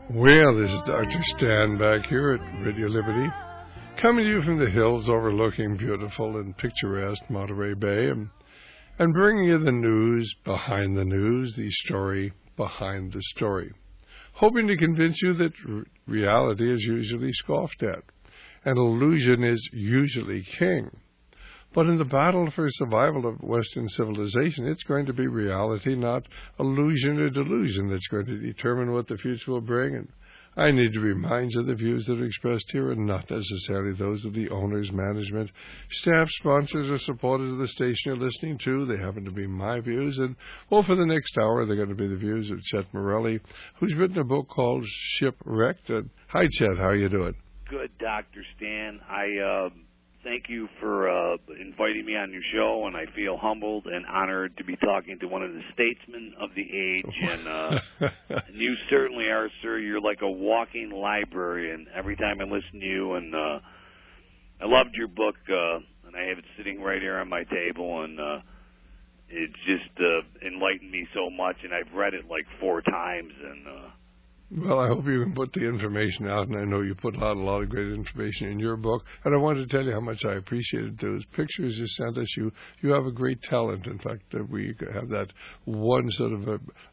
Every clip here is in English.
Well, this is Dr. Stan back here at Radio Liberty, coming to you from the hills overlooking beautiful and picturesque Monterey Bay, and bringing you the news behind the news, the story behind the story, hoping to convince you that reality is usually scoffed at, and illusion is usually king. But in the battle for survival of Western civilization, it's going to be reality, not illusion or delusion, that's going to determine what the future will bring. And I need to remind you the views that are expressed here are not necessarily those of the owners, management, staff, sponsors, or supporters of the station you're listening to. They happen to be my views. And, well, for the next hour, they're going to be the views of Chet Morelli, who's written a book called Shipwrecked. Hi, Chet. How are you doing? Good, Dr. Stan. Thank you for inviting me on your show, and I feel humbled and honored to be talking to one of the statesmen of the age. And you certainly are, sir. You're like a walking library, and every time I listen to you, and I loved your book, and I have it sitting right here on my table, and it just enlightened me so much, and I've read it like 4 times, and well, I hope you can put the information out, and I know you put out a lot of great information in your book. And I wanted to tell you how much I appreciated those pictures you sent us. You have a great talent. In fact, we have that one sort of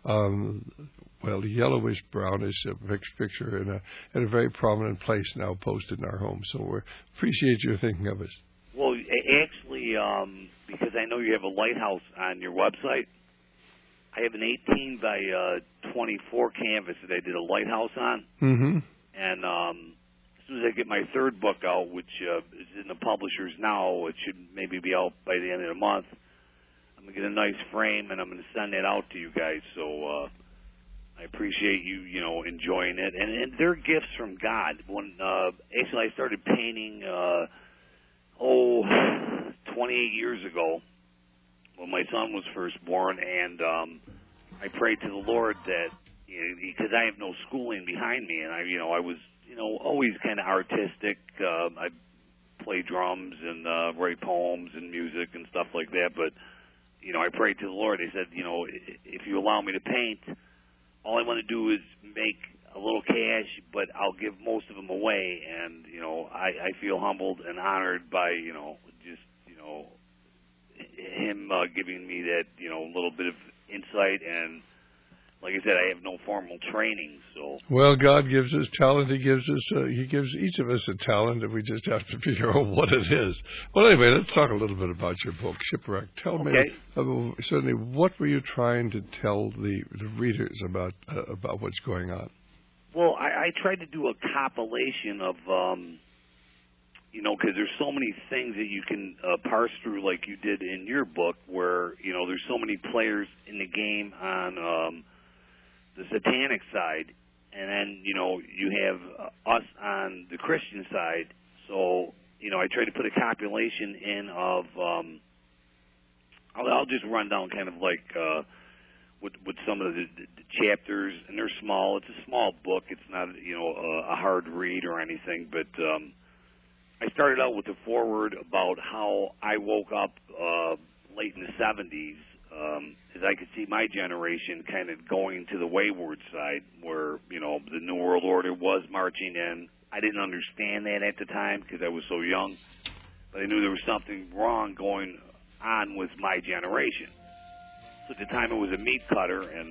a yellowish brownish picture in a very prominent place now posted in our home. So we appreciate your thinking of us. Well, actually, because I know you have a lighthouse on your website, I have an 18 by 24 canvas that I did a lighthouse on. Mm-hmm. And as soon as I get my 3rd book out, which is in the publishers now, it should maybe be out by the end of the month, I'm going to get a nice frame, and I'm going to send that out to you guys. So I appreciate you, enjoying it. And they're gifts from God. When actually I started painting, 28 years ago, when my son was first born, and I prayed to the Lord that, because I have no schooling behind me, and I was, always kind of artistic. I play drums and write poems and music and stuff like that, but, I prayed to the Lord. I said, if you allow me to paint, all I want to do is make a little cash, but I'll give most of them away, and, I feel humbled and honored by, him giving me that, little bit of insight, and like I said, I have no formal training, so. Well, God gives us talent. He gives each of us a talent, and we just have to figure out what it is. Well, anyway, let's talk a little bit about your book, Shipwreck. Tell me, certainly, what were you trying to tell the readers about what's going on? Well, I tried to do a compilation of, because there's so many things that you can parse through, like you did in your book, where, there's so many players in the game on the satanic side, and then, you have us on the Christian side. So, I tried to put a compilation in of, I'll just run down kind of like with some of the chapters, and they're small. It's a small book. It's not, a hard read or anything, but I started out with a foreword about how I woke up late in the 70s, as I could see my generation kind of going to the wayward side, where, the New World Order was marching in. I didn't understand that at the time because I was so young, but I knew there was something wrong going on with my generation. So at the time it was a meat cutter, and,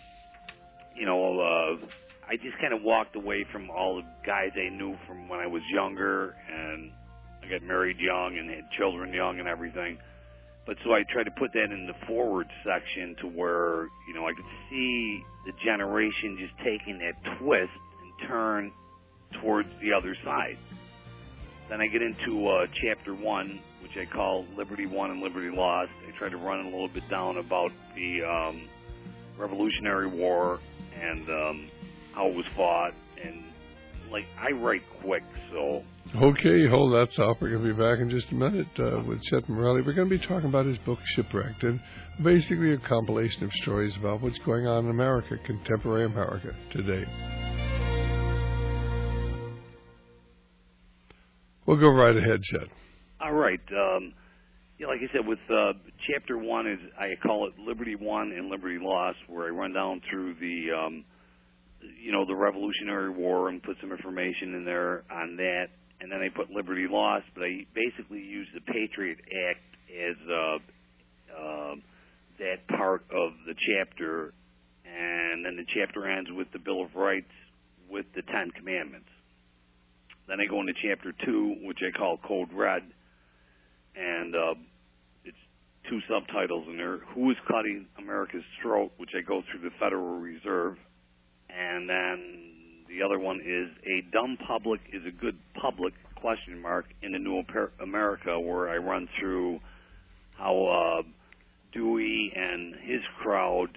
I just kind of walked away from all the guys I knew from when I was younger, and I got married young and had children young and everything. But so I tried to put that in the forward section to where, I could see the generation just taking that twist and turn towards the other side. Then I get into Chapter 1, which I call Liberty Won and Liberty Lost. I try to run a little bit down about the Revolutionary War and how it was fought, and I write quick, so. Okay, hold that thought. We're going to be back in just a minute with Chet Morelli. We're going to be talking about his book, Shipwrecked, and basically a compilation of stories about what's going on in America, contemporary America today. We'll go right ahead, Chet. All right. Like I said, with Chapter 1, I call it Liberty Won and Liberty Lost, where I run down through the the Revolutionary War and put some information in there on that. And then I put Liberty Lost, but I basically used the Patriot Act as that part of the chapter. And then the chapter ends with the Bill of Rights with the Ten Commandments. Then I go into Chapter 2, which I call Code Red, and it's two subtitles in there. Who is cutting America's throat, which I go through the Federal Reserve. And then the other one is a dumb public is a good public, in the New America, where I run through how Dewey and his crowd,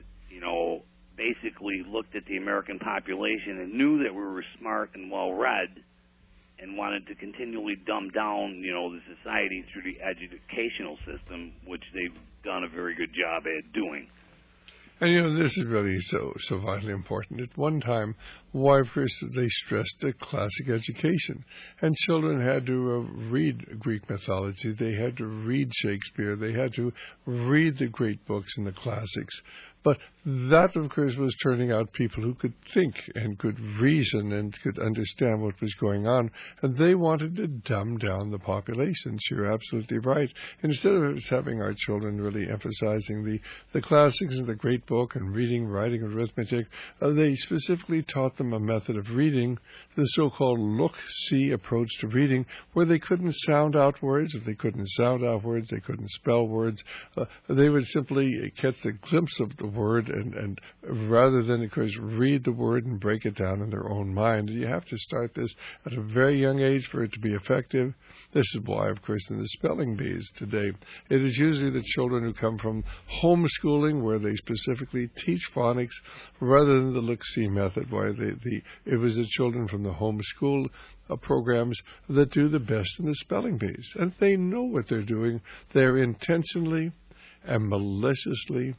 basically looked at the American population and knew that we were smart and well-read and wanted to continually dumb down, the society through the educational system, which they've done a very good job at doing. And, this is really so vitally important. At one time, first they stressed the classic education. And children had to read Greek mythology. They had to read Shakespeare. They had to read the great books and the classics. But that, of course, was turning out people who could think and could reason and could understand what was going on. And they wanted to dumb down the population. So you're absolutely right. Instead of having our children really emphasizing the classics and the great book and reading, writing, arithmetic, they specifically taught them a method of reading, the so-called look-see approach to reading, where they couldn't sound out words. If they couldn't sound out words, they couldn't spell words. They would simply catch a glimpse of the word and rather than, of course, read the word and break it down in their own mind. You have to start this at a very young age for it to be effective. This is why, of course, in the spelling bees today, it is usually the children who come from homeschooling where they specifically teach phonics rather than the look-see method, why it was the children from the homeschool programs that do the best in the spelling bees. And they know what they're doing. They're intentionally and maliciously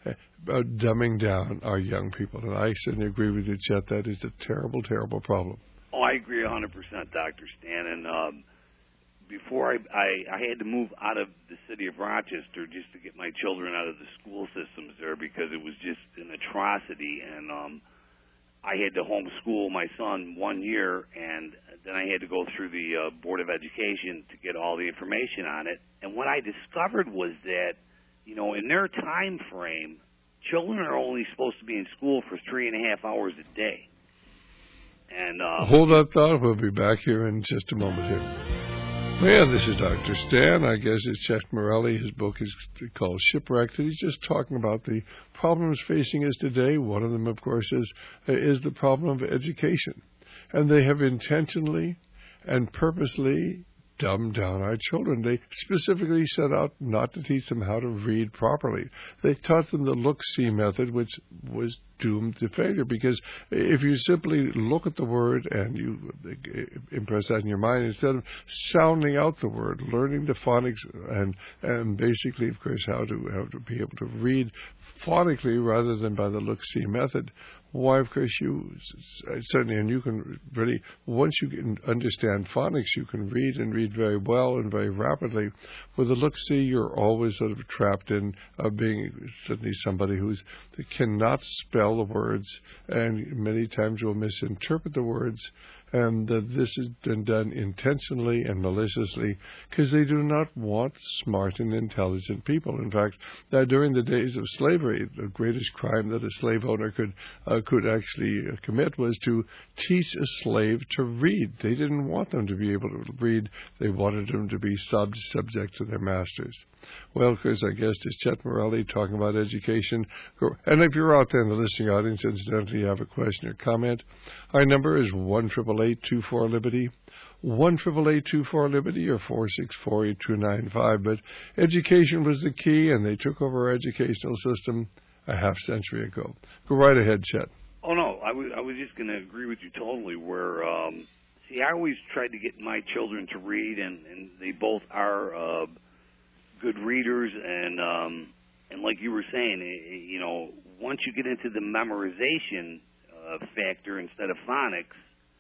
dumbing down our young people. And I certainly agree with you, Chet. That is a terrible, terrible problem. Oh, I agree 100%, Dr. Stan. And before I had to move out of the city of Rochester just to get my children out of the school systems there because it was just an atrocity. And I had to homeschool my son 1 year, and then I had to go through the Board of Education to get all the information on it. And what I discovered was that, in their time frame, children are only supposed to be in school for 3.5 hours a day. And hold that thought. We'll be back here in just a moment here. Well, this is Dr. Stan. I guess it's Chet Morelli. His book is called Shipwrecked. He's just talking about the problems facing us today. One of them, of course, is the problem of education. And they have intentionally and purposely dumb down our children. They specifically set out not to teach them how to read properly. They taught them the look-see method, which was doomed to failure, because if you simply look at the word and you impress that in your mind, instead of sounding out the word, learning the phonics and basically, of course, how to be able to read phonically rather than by the look-see method, why, of course, you certainly, and you can really, once you can understand phonics, you can read and read very well and very rapidly. With the look-see, you're always sort of trapped in being certainly somebody who cannot spell the words, and many times will misinterpret the words, and that this has been done intentionally and maliciously because they do not want smart and intelligent people. In fact, during the days of slavery, the greatest crime that a slave owner could actually commit was to teach a slave to read. They didn't want them to be able to read. They wanted them to be subject to their masters. Well, of course, our guest is Chet Morelli talking about education. And if you're out there in the listening audience, incidentally, you have a question or comment, our number is 1-888-24-LIBERTY, 1-888-24-LIBERTY, or 464-8295. But education was the key, and they took over our educational system a half century ago. Go right ahead, Chet. Oh, no, I was just going to agree with you totally where, I always tried to get my children to read, and they both are good readers, and like you were saying, once you get into the memorization factor instead of phonics,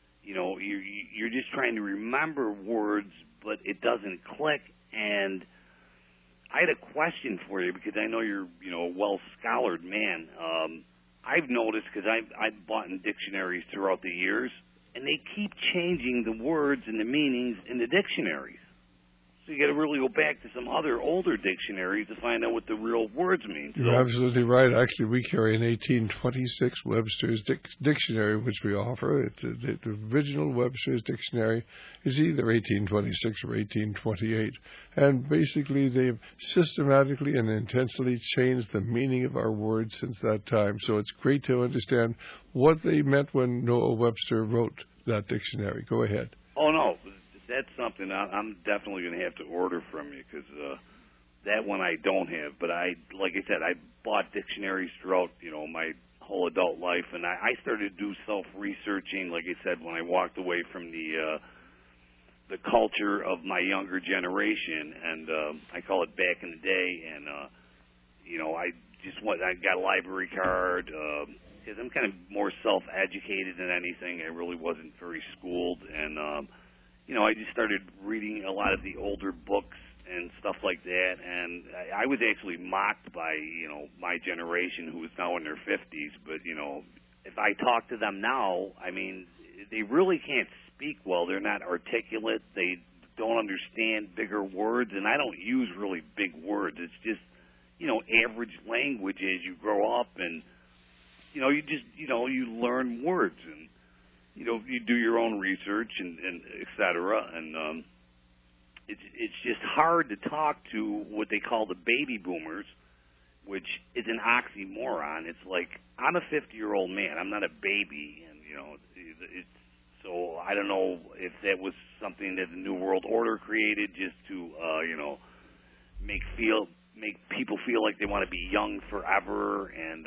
you're just trying to remember words, but it doesn't click. And I had a question for you because I know you're, a well-scholared man. I've noticed, because I've bought in dictionaries throughout the years, and they keep changing the words and the meanings in the dictionaries. So you got to really go back to some other older dictionaries to find out what the real words mean. You're absolutely right. Actually, we carry an 1826 Webster's dictionary, which we offer. The original Webster's dictionary is either 1826 or 1828. And basically, they've systematically and intentionally changed the meaning of our words since that time. So it's great to understand what they meant when Noah Webster wrote that dictionary. Go ahead. Oh, no. That's something I'm definitely going to have to order from you, because that one I don't have. But like I said, I bought dictionaries throughout, my whole adult life, and I started to do self-researching, like I said, when I walked away from the culture of my younger generation, and I call it back in the day. And I got a library card. Because I'm kind of more self-educated than anything. I really wasn't very schooled, and I just started reading a lot of the older books and stuff like that, and I was actually mocked by, my generation, who is now in their 50s. But, if I talk to them now, I mean, they really can't speak well. They're not articulate. They don't understand bigger words, and I don't use really big words. It's just, average language as you grow up, and, you learn words, and, you do your own research and et cetera, and it's just hard to talk to what they call the baby boomers, which is an oxymoron. It's like, I'm a 50-year-old man. I'm not a baby, and, so I don't know if that was something that the New World Order created just to, make people feel like they want to be young forever, and,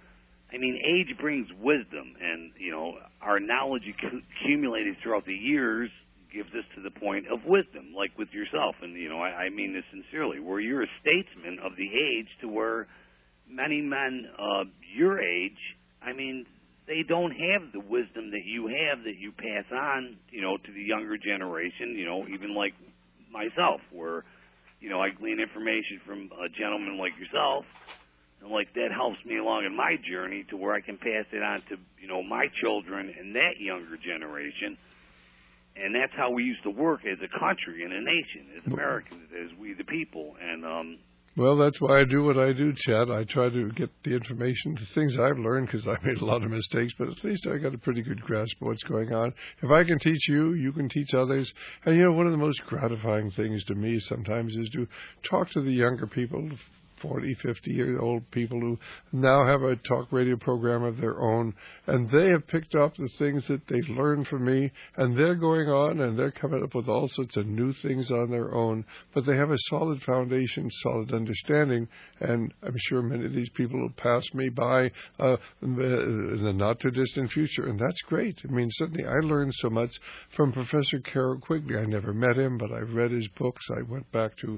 age brings wisdom, and, our knowledge accumulated throughout the years gives us to the point of wisdom, like with yourself. And, I mean this sincerely, where you're a statesman of the age to where many men your age, they don't have the wisdom that you have, that you pass on, to the younger generation, even like myself, where, I glean information from a gentleman like yourself. And, that helps me along in my journey to where I can pass it on to, my children and that younger generation. And that's how we used to work as a country and a nation, as Americans, as we the people. And well, that's why I do what I do, Chad. I try to get the information, the things I've learned, because I've made a lot of mistakes, but at least I got a pretty good grasp of what's going on. If I can teach you, you can teach others. And, one of the most gratifying things to me sometimes is to talk to the younger people, 40, 50-year-old people who now have a talk radio program of their own, and they have picked up the things that they've learned from me, and they're going on and they're coming up with all sorts of new things on their own, but they have a solid foundation, solid understanding, and I'm sure many of these people will pass me by in the not-too-distant future, and that's great. Certainly I learned so much from Professor Carroll Quigley. I never met him, but I've read his books. I went back to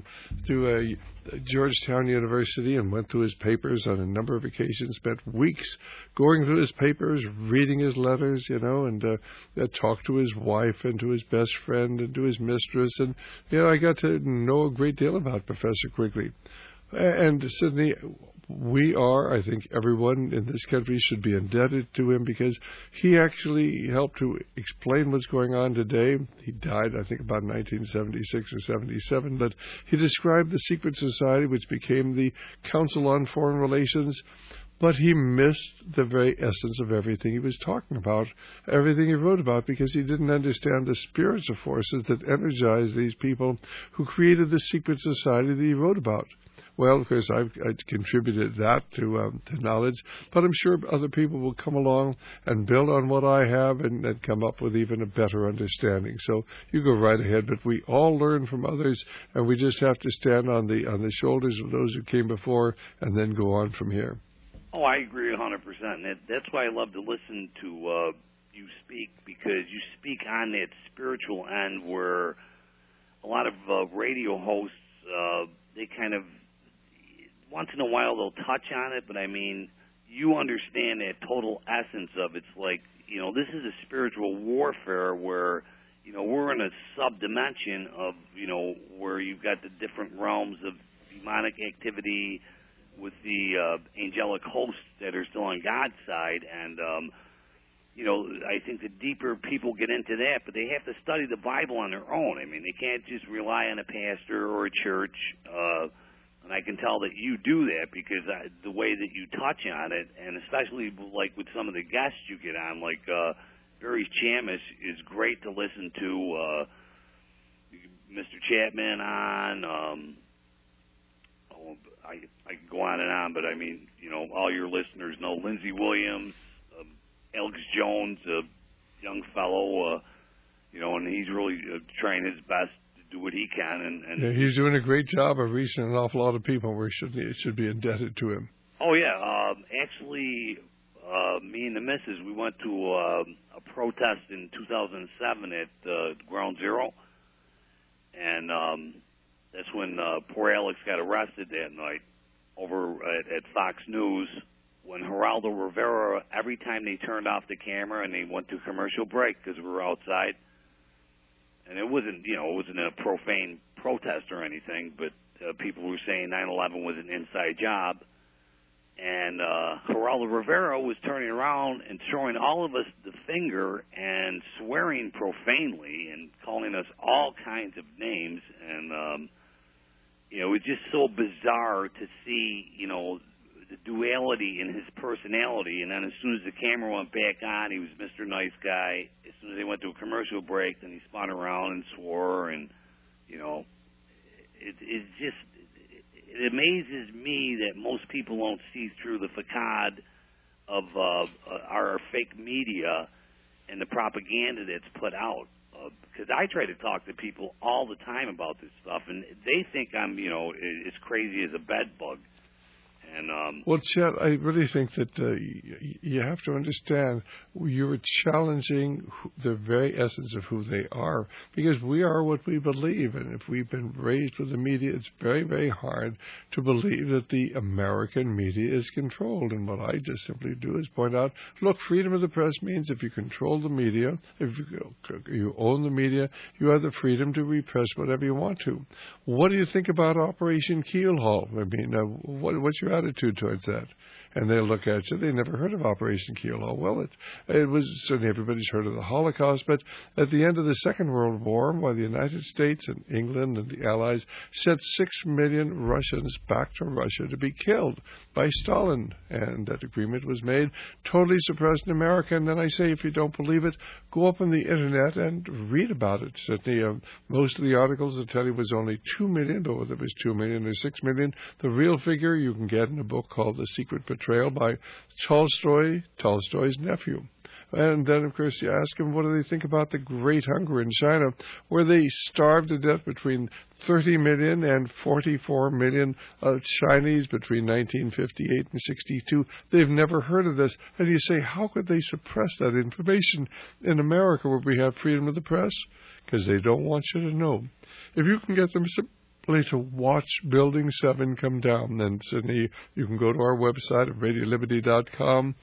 Georgetown University and went through his papers on a number of occasions, spent weeks going through his papers, reading his letters, and talked to his wife and to his best friend and to his mistress. And, I got to know a great deal about Professor Quigley. And Sidney, I think everyone in this country should be indebted to him, because he actually helped to explain what's going on today. He died, I think, about 1976 or 77, but he described the secret society, which became the Council on Foreign Relations, but he missed the very essence of everything he was talking about, everything he wrote about, because he didn't understand the spiritual forces that energized these people who created the secret society that he wrote about. Well, of course, I've contributed that to knowledge, but I'm sure other people will come along and build on what I have and come up with even a better understanding. So you go right ahead, but we all learn from others, and we just have to stand on the shoulders of those who came before and then go on from here. Oh, I agree 100%. That's why I love to listen to you speak, because you speak on that spiritual end where a lot of radio hosts, they kind of, once in a while they'll touch on it, but you understand that total essence of it. It's like, this is a spiritual warfare where, we're in a sub-dimension of, where you've got the different realms of demonic activity, with the angelic hosts that are still on God's side, and I think the deeper people get into that, but they have to study the Bible on their own. I mean, they can't just rely on a pastor or a church. And I can tell that you do that because the way that you touch on it, and especially like with some of the guests you get on, like Barry Chamish is great to listen to. Mr. Chapman on. I can go on and on, but I mean, all your listeners know Lindsey Williams, Alex Jones, a young fellow, and he's really trying his best to do what he can. And yeah, he's doing a great job of reaching an awful lot of people. We should be indebted to him. Oh yeah, actually, me and the missus, we went to a protest in 2007 at Ground Zero, and that's when poor Alex got arrested that night over at Fox News. When Geraldo Rivera, every time they turned off the camera and they went to commercial break because we were outside, and it wasn't a profane protest or anything, but people were saying 9/11 was an inside job, and Geraldo Rivera was turning around and showing all of us the finger and swearing profanely and calling us all kinds of names, and it was just so bizarre to see, the duality in his personality. And then as soon as the camera went back on, he was Mr. Nice Guy. As soon as they went to a commercial break, then he spun around and swore. And, it amazes me that most people don't see through the facade of our fake media and the propaganda that's put out. Because I try to talk to people all the time about this stuff, and they think I'm, as crazy as a bed bug. And well, Chet, I really think that you have to understand you're challenging the very essence of who they are, because we are what we believe, and if we've been raised with the media, it's very, very hard to believe that the American media is controlled. And what I just simply do is point out, look, freedom of the press means if you control the media, if you own the media, you have the freedom to repress whatever you want to. What do you think about Operation Keelhaul? I mean, what's your attitude towards that? And they'll look at you. They never heard of Operation Keelhaul. Well, it was certainly everybody's heard of the Holocaust, but at the end of the Second World War, while the United States and England and the Allies sent 6 million Russians back to Russia to be killed by Stalin, and that agreement was made, totally suppressed in America. And then I say, if you don't believe it, go up on the Internet and read about it. Certainly, most of the articles that tell you was only 2 million, but whether it was 2 million or 6 million, the real figure you can get in a book called The Secret Betrayal by Tolstoy's nephew. And then, of course, you ask them, what do they think about the Great Hunger in China, where they starved to death between 30 million and 44 million Chinese between 1958 and 62. They've never heard of this. And you say, how could they suppress that information in America where we have freedom of the press? Because they don't want you to know. If you can get them to watch Building 7 come down, then Sydney, you can go to our website at RadioLiberty.com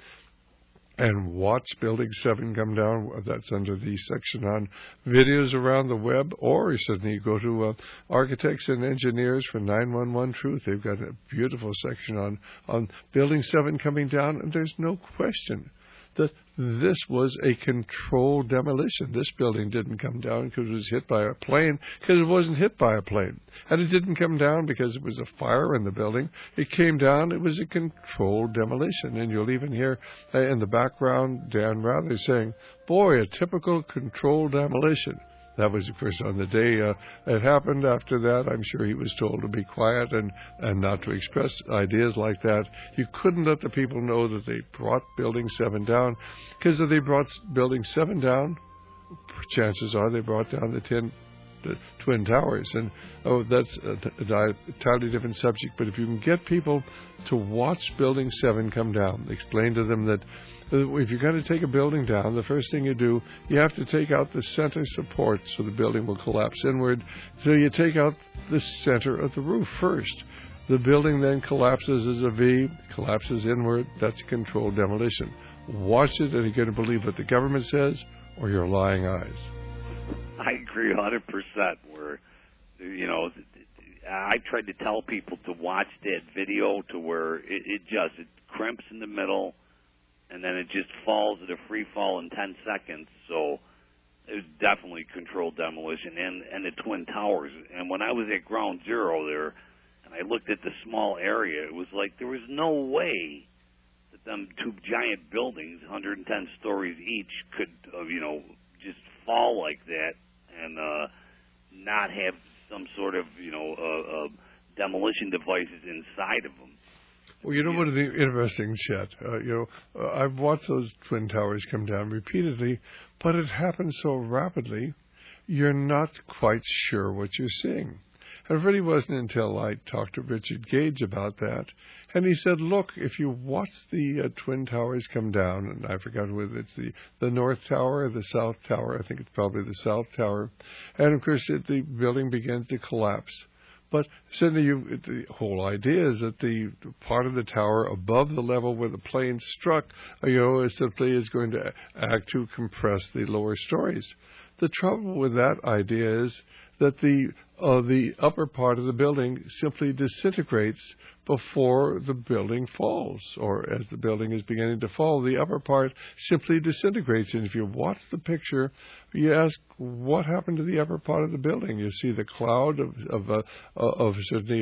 and watch Building 7 come down. That's under the section on videos around the web. Or Sydney, go to Architects and Engineers for 911 Truth. They've got a beautiful section on Building 7 coming down, and there's no question that this was a controlled demolition. This building didn't come down because it was hit by a plane, because it wasn't hit by a plane. And it didn't come down because it was a fire in the building. It came down, it was a controlled demolition. And you'll even hear in the background Dan Rather saying, boy, a typical controlled demolition. That was, of course, on the day it happened. After that, I'm sure he was told to be quiet and not to express ideas like that. You couldn't let the people know that they brought Building 7 down, because if they brought Building 7 down, chances are they brought down the Twin Towers. And, that's a entirely different subject. But if you can get people to watch Building 7 come down, explain to them that if you're going to take a building down, the first thing you do, you have to take out the center support so the building will collapse inward. So you take out the center of the roof first. The building then collapses as a V, collapses inward. That's a controlled demolition. Watch it, and you're going to believe what the government says or your lying eyes. I agree 100%. Where, I tried to tell people to watch that video to where it crimps in the middle, and then it just falls at a free fall in 10 seconds. So it was definitely controlled demolition, and the Twin Towers. And when I was at Ground Zero there, and I looked at the small area, it was like there was no way that them two giant buildings, 110 stories each, could, just fall like that and not have some sort of, demolition devices inside of them. Well, you know what is interesting, Chet? I've watched those Twin Towers come down repeatedly, but it happens so rapidly, you're not quite sure what you're seeing. And it really wasn't until I talked to Richard Gage about that, and he said, look, if you watch the Twin Towers come down, and I forgot whether it's the North Tower or the South Tower, I think it's probably the South Tower, and of course the building begins to collapse. But certainly the whole idea is that the part of the tower above the level where the plane struck, simply is going to act to compress the lower stories. The trouble with that idea is that the upper part of the building simply disintegrates before the building falls, or as the building is beginning to fall, the upper part simply disintegrates. And if you watch the picture, you ask, what happened to the upper part of the building? You see the cloud of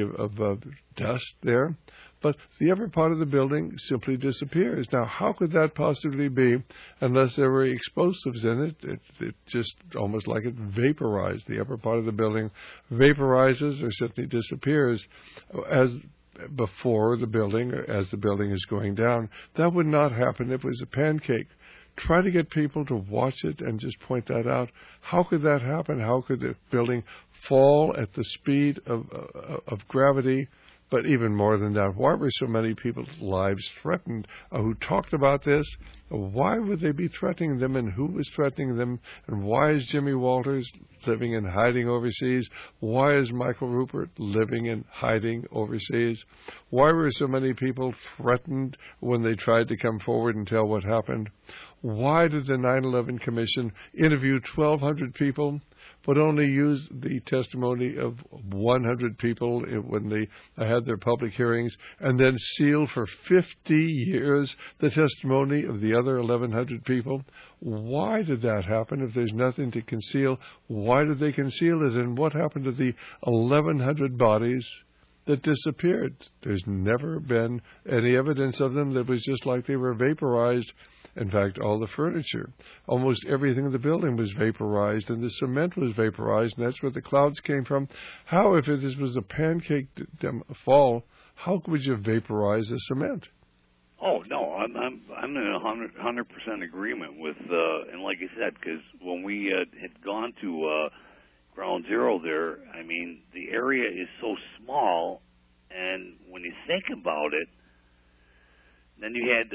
dust there, but the upper part of the building simply disappears. Now, how could that possibly be unless there were explosives in it? It just almost like it vaporized. The upper part of the building vaporizes or simply disappears as before the building, as the building is going down. That would not happen if it was a pancake. Try to get people to watch it and just point that out. How could that happen? How could the building fall at the speed of gravity? But even more than that, why were so many people's lives threatened who talked about this? Why would they be threatening them, and who was threatening them? And why is Jimmy Walters living and hiding overseas? Why is Michael Rupert living and hiding overseas? Why were so many people threatened when they tried to come forward and tell what happened? Why did the 9/11 Commission interview 1,200 people, but only use the testimony of 100 people when they had their public hearings, and then seal for 50 years the testimony of the other 1,100 people? Why did that happen? If there's nothing to conceal, why did they conceal it? And what happened to the 1,100 bodies that disappeared? There's never been any evidence of them. That was just like they were vaporized. In fact, all the furniture, almost everything in the building was vaporized, and the cement was vaporized, and that's where the clouds came from. How, if this was a pancake fall, how would you vaporize the cement? Oh no, I'm in 100% agreement with, and like I said, because when we had gone to Ground Zero there, I mean, the area is so small, and when you think about it, then you had.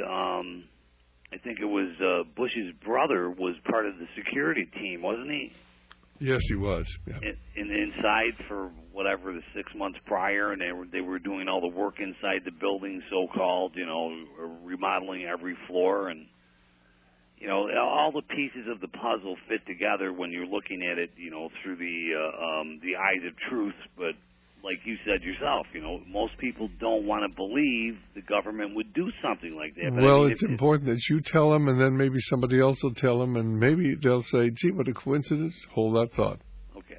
I think it was Bush's brother was part of the security team, wasn't he? Yes, he was. Yeah. Inside for whatever the 6 months prior, and they were doing all the work inside the building, so-called, remodeling every floor, and all the pieces of the puzzle fit together when you're looking at it, through the eyes of truth, but. Like you said yourself, most people don't want to believe the government would do something like that. But well, it's important that you tell them, and then maybe somebody else will tell them, and maybe they'll say, gee, what a coincidence. Hold that thought. Okay.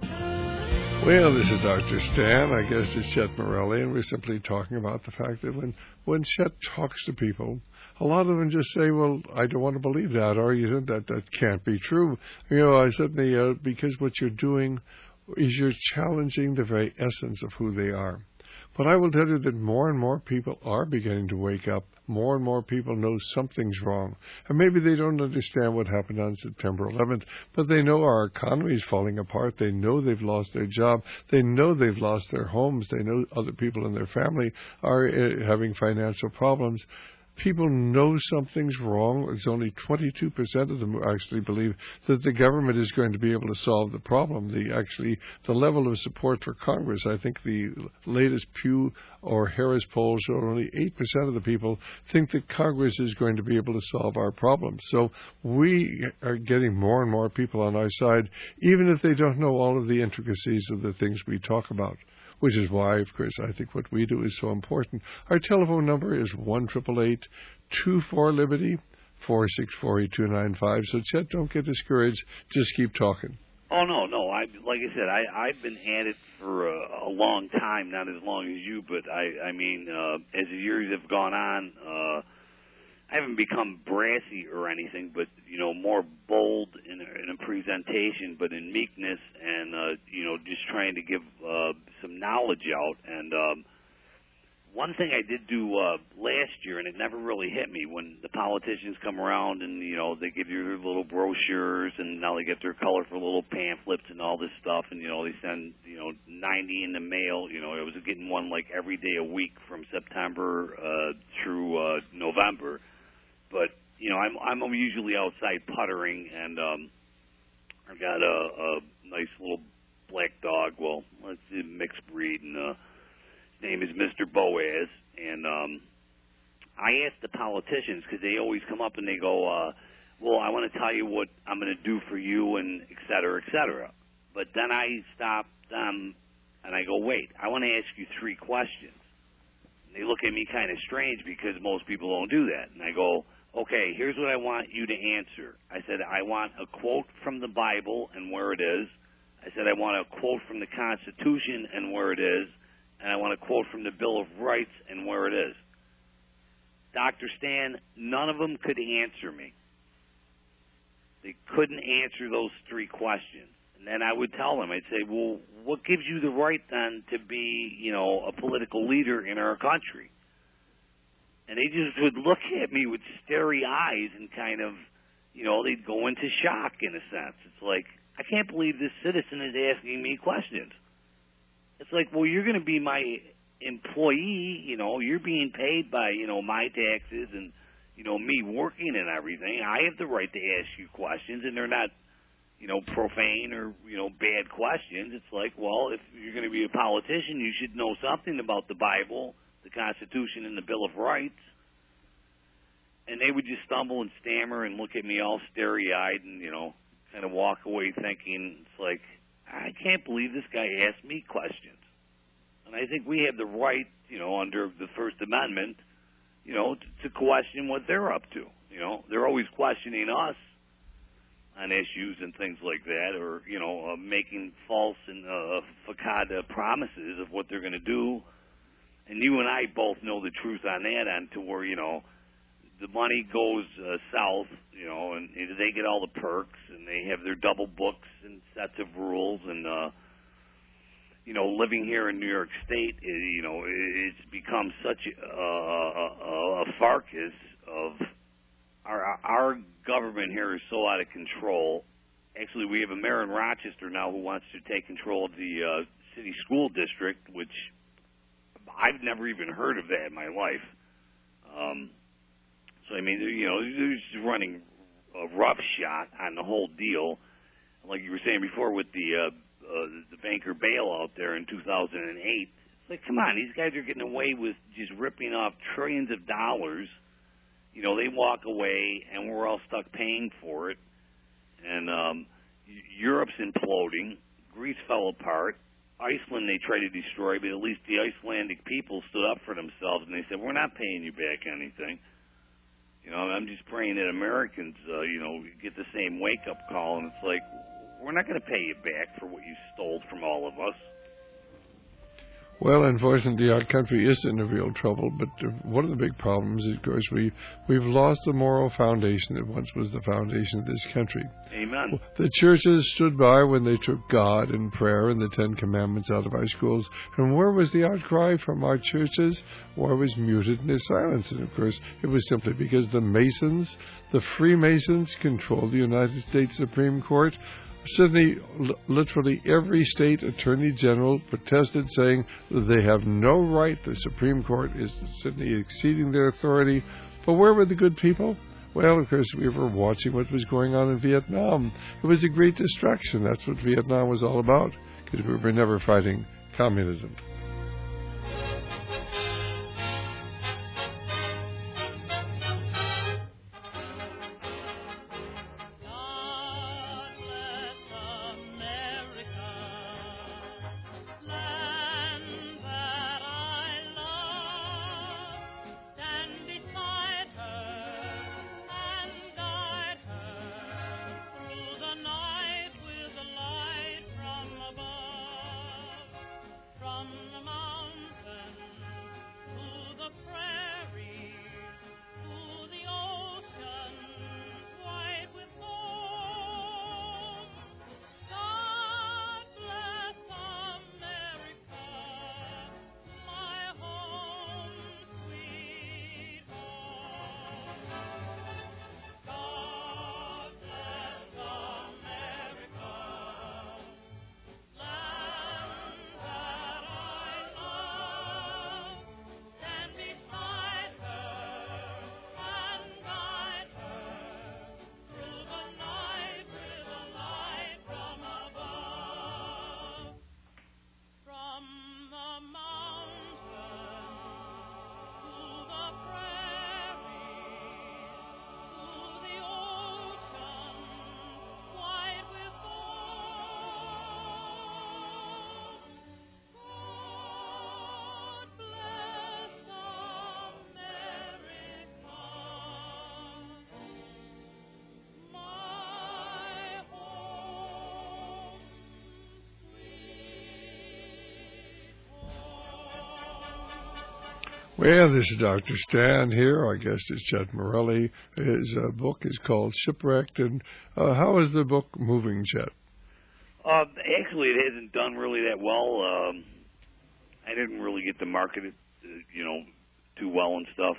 Well, this is Dr. Stan. I guess it's Chet Morelli, and we're simply talking about the fact that when Chet talks to people, a lot of them just say, well, I don't want to believe that, or that can't be true. I certainly, because what you're doing is you're challenging the very essence of who they are. But I will tell you that more and more people are beginning to wake up. More and more people know something's wrong. And maybe they don't understand what happened on September 11th, but they know our economy is falling apart. They know they've lost their job. They know they've lost their homes. They know other people in their family are having financial problems. People know something's wrong. It's only 22% of them who actually believe that the government is going to be able to solve the problem. The level of support for Congress, I think the latest Pew or Harris polls show only 8% of the people think that Congress is going to be able to solve our problems. So we are getting more and more people on our side, even if they don't know all of the intricacies of the things we talk about. which is why, of course, I think what we do is so important. Our telephone number is 1-888-24-LIBERTY, 464-8295. So, Chet, don't get discouraged. Just keep talking. Oh, no. Like I said, I've been at it for a long time, not as long as you, but I mean, as the years have gone on, I haven't become brassy or anything, but, more bold in a presentation, but in meekness and, just trying to give some knowledge out. And one thing I did do last year, and it never really hit me, when the politicians come around and, they give you their little brochures, and now they get their colorful little pamphlets and all this stuff, and, they send, 90 in the mail. I was getting one like every day a week from September through November. But, I'm usually outside puttering, and I've got a nice little black dog. Well, it's a mixed breed, and his name is Mr. Boaz. And I ask the politicians, because they always come up and they go, well, I want to tell you what I'm going to do for you, and et cetera, et cetera. But then I stop them, and I go, wait, I want to ask you 3 questions. And they look at me kind of strange, because most people don't do that. And I go, okay, here's what I want you to answer. I said, I want a quote from the Bible and where it is. I said, I want a quote from the Constitution and where it is. And I want a quote from the Bill of Rights and where it is. Dr. Stan, none of them could answer me. They couldn't answer those 3 questions. And then I would tell them, I'd say, well, what gives you the right then to be, a political leader in our country? And they just would look at me with starry eyes and kind of, they'd go into shock in a sense. It's like, I can't believe this citizen is asking me questions. It's like, well, you're going to be my employee, you're being paid by, my taxes and, me working and everything. I have the right to ask you questions, and they're not, profane or, bad questions. It's like, well, if you're going to be a politician, you should know something about the Bible, the Constitution, and the Bill of Rights. And they would just stumble and stammer and look at me all starry-eyed and, kind of walk away thinking, it's like, I can't believe this guy asked me questions. And I think we have the right, under the First Amendment, to question what they're up to. They're always questioning us on issues and things like that, or, making false and facade promises of what they're going to do. And you and I both know the truth on that end, to where, the money goes south, and they get all the perks, and they have their double books and sets of rules. And, living here in New York State, it's become such a farce of our government here is so out of control. Actually, we have a mayor in Rochester now who wants to take control of the city school district, which I've never even heard of that in my life. So, I mean, they're just running a roughshod on the whole deal. Like you were saying before with the banker bailout there in 2008. It's like, come on, these guys are getting away with just ripping off trillions of dollars. They walk away, and we're all stuck paying for it. And Europe's imploding. Greece fell apart. Iceland they tried to destroy, but at least the Icelandic people stood up for themselves, and they said, we're not paying you back anything. I'm just praying that Americans, get the same wake-up call, and it's like, we're not going to pay you back for what you stole from all of us. Well, unfortunately, our country is in a real trouble, but one of the big problems is, of course, we've lost the moral foundation that once was the foundation of this country. Amen. The churches stood by when they took God and prayer and the 10 Commandments out of our schools. And where was the outcry from our churches? War was muted in silence. And, of course, it was simply because the Masons, the Freemasons, controlled the United States Supreme Court. Suddenly, literally every state attorney general protested, saying that they have no right. The Supreme Court is suddenly exceeding their authority. But where were the good people? Well, of course, we were watching what was going on in Vietnam. It was a great distraction. That's what Vietnam was all about, because we were never fighting communism. Land Well, this is Dr. Stan here. Our guest is Chet Morelli. His book is called Shipwrecked. And how is the book moving, Chet? Actually, it hasn't done really that well. I didn't really get to market it, too well and stuff.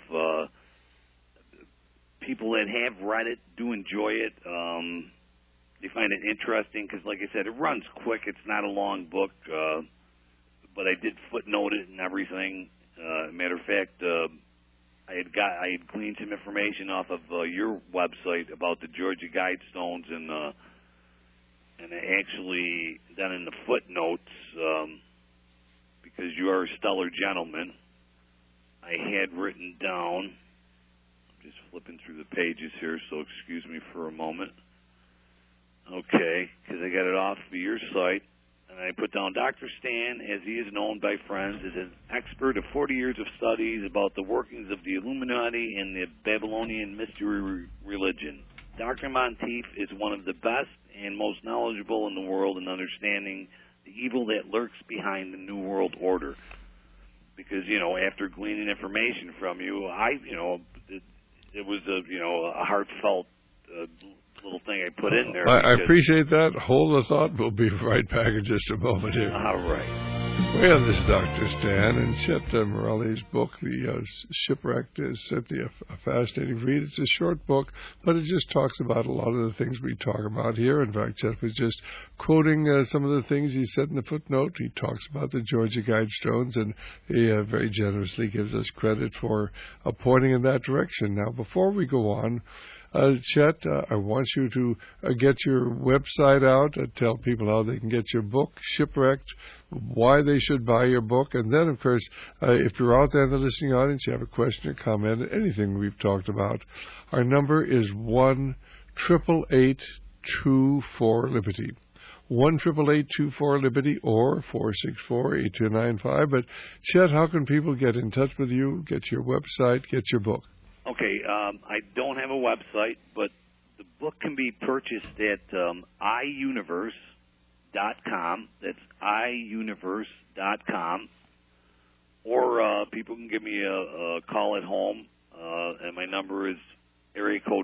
People that have read it do enjoy it. They find it interesting because, like I said, it runs quick. It's not a long book, but I did footnote it and everything. Matter of fact, I had gleaned some information off of your website about the Georgia Guidestones, and I actually then in the footnotes, because you are a stellar gentleman, I had written down. I'm just flipping through the pages here, so excuse me for a moment. Okay, because I got it off of your site. And I put down Dr. Stan, as he is known by friends, is an expert of 40 years of studies about the workings of the Illuminati and the Babylonian mystery religion. Dr. Monteith is one of the best and most knowledgeable in the world in understanding the evil that lurks behind the New World Order. Because, after gleaning information from you, it was a heartfelt little thing I put in there. I appreciate that. Hold the thought. We'll be right back in just a moment here. All right. Well, this is Dr. Stan, and Chet Morelli's book, The Shipwrecked, is certainly a fascinating read. It's a short book, but it just talks about a lot of the things we talk about here. In fact, Chet was just quoting some of the things he said in the footnote. He talks about the Georgia Guidestones, and he very generously gives us credit for pointing in that direction. Now, before we go on, Chet, I want you to get your website out and tell people how they can get your book, Shipwrecked, why they should buy your book. And then, of course, if you're out there in the listening audience, you have a question or comment, anything we've talked about, our number is 1-888-24-LIBERTY. 1-888-24-LIBERTY or 464-8295. But, Chet, how can people get in touch with you, get your website, get your book? Okay, I don't have a website, but the book can be purchased at iUniverse.com. That's iUniverse.com. Or people can give me a call at home, and my number is area code